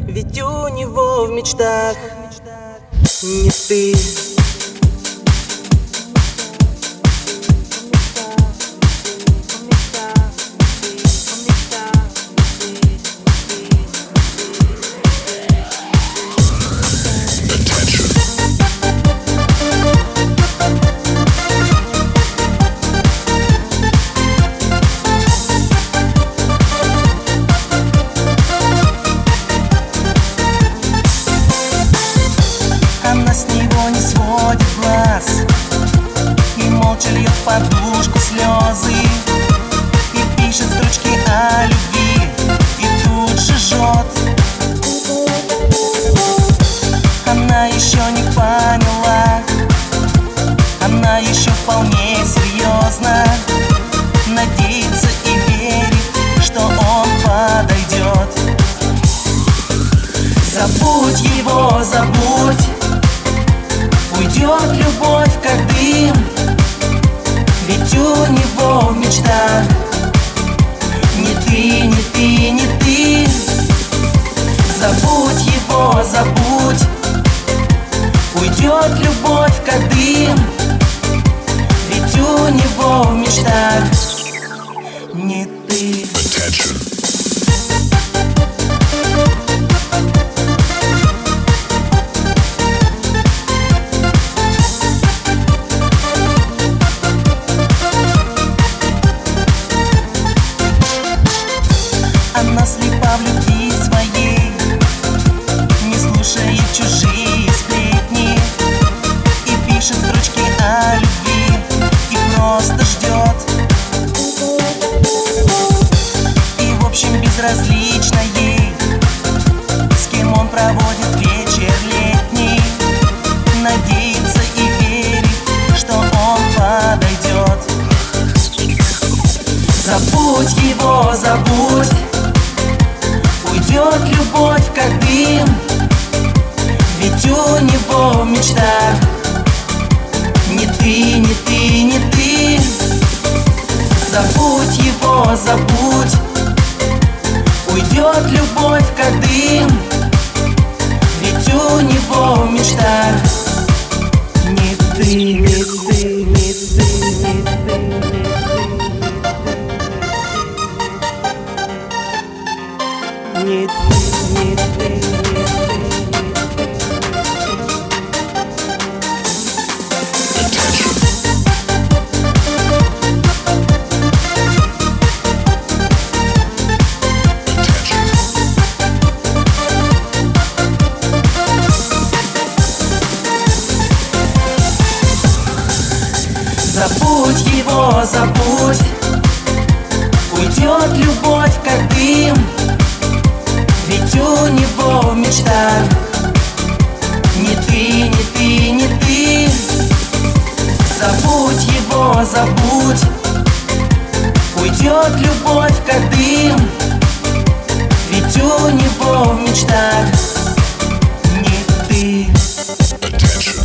ведь у него в мечтах не ты. Она с него не сводит глаз и молча льет в подушку слезы, и пишет строчки о любви, и тут же жжет. Она еще не поняла, она еще вполне серьезно надеется и верит, что он подойдет. Забудь его, забудь, уйдет любовь как дым, ведь у него в мечтах не ты, не ты, не ты. Забудь его, забудь, уйдет любовь как дым, ведь у него в мечтах не ты. Она слепа в любви своей, не слушает чужие сплетни, и пишет строчки о любви, и просто ждет. И в общем безразлично ей, с кем он проводит вечер летний, надеется и верит, что он подойдет. Забудь его, забудь, уйдет любовь как дым, ведь у него в мечтах не ты, не ты, не ты. Забудь его, забудь, уйдет любовь как дым, ведь у него в мечтах не ты, не ты, не ты, не ты, не ты. Не ты, не ты, не ты. Забудь его, забудь, уйдет любовь как дым, ведь у него в мечтах не ты, не ты, не ты. Забудь его, забудь, уйдет любовь как дым, ведь у него в мечтах не ты.